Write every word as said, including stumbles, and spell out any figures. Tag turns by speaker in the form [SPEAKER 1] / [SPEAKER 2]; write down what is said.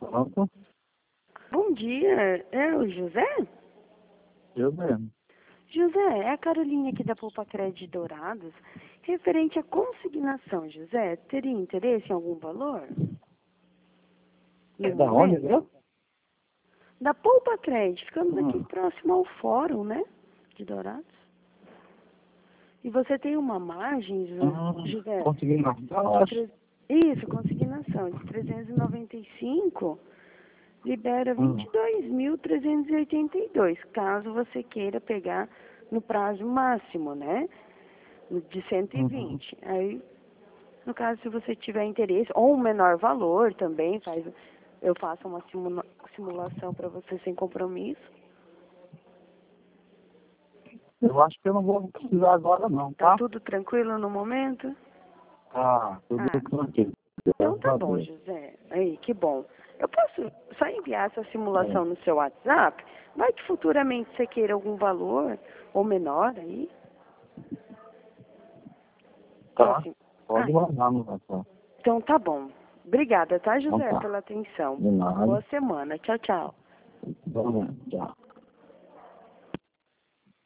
[SPEAKER 1] Pronto,
[SPEAKER 2] Bom dia, é o José?
[SPEAKER 1] eu mesmo.
[SPEAKER 2] José, é a Carolina aqui da Poupa Crédito Dourados. Referente à consignação, José, teria interesse em algum valor? No
[SPEAKER 1] É da onde,
[SPEAKER 2] momento?
[SPEAKER 1] viu?
[SPEAKER 2] Da Poupa Crédito, ficamos aqui
[SPEAKER 1] Hum.
[SPEAKER 2] próximo ao fórum, né? De Dourados. E você tem uma margem, Jo-
[SPEAKER 1] Hum,
[SPEAKER 2] José?
[SPEAKER 1] consegui
[SPEAKER 2] de
[SPEAKER 1] marcar.
[SPEAKER 2] tre- Isso, consignação de trezentos e noventa e cinco, libera
[SPEAKER 1] Hum.
[SPEAKER 2] vinte e dois mil trezentos e oitenta e dois, caso você queira pegar no prazo máximo, né? De cento e
[SPEAKER 1] Uhum.
[SPEAKER 2] vinte. Aí, no caso, se você tiver interesse, ou um menor valor também, faz, eu faço uma simula- simulação para você sem compromisso.
[SPEAKER 1] Eu acho que eu não vou precisar agora não,
[SPEAKER 2] Tá
[SPEAKER 1] tá?
[SPEAKER 2] tudo tranquilo no momento?
[SPEAKER 1] Tá, tudo
[SPEAKER 2] Ah,
[SPEAKER 1] tranquilo.
[SPEAKER 2] então
[SPEAKER 1] Graças
[SPEAKER 2] tá
[SPEAKER 1] a
[SPEAKER 2] bom,
[SPEAKER 1] Deus.
[SPEAKER 2] José. Aí, que bom. Eu posso só enviar essa
[SPEAKER 1] É.
[SPEAKER 2] simulação no seu WhatsApp? Vai que futuramente você queira algum valor ou menor aí? Pra
[SPEAKER 1] Tá,
[SPEAKER 2] sim-
[SPEAKER 1] pode
[SPEAKER 2] Ah,
[SPEAKER 1] mandar no WhatsApp.
[SPEAKER 2] então tá bom. Obrigada, tá,
[SPEAKER 1] Então
[SPEAKER 2] José,
[SPEAKER 1] tá.
[SPEAKER 2] pela atenção.
[SPEAKER 1] De nada.
[SPEAKER 2] Boa semana. Tchau, tchau.
[SPEAKER 1] Vamos, tchau.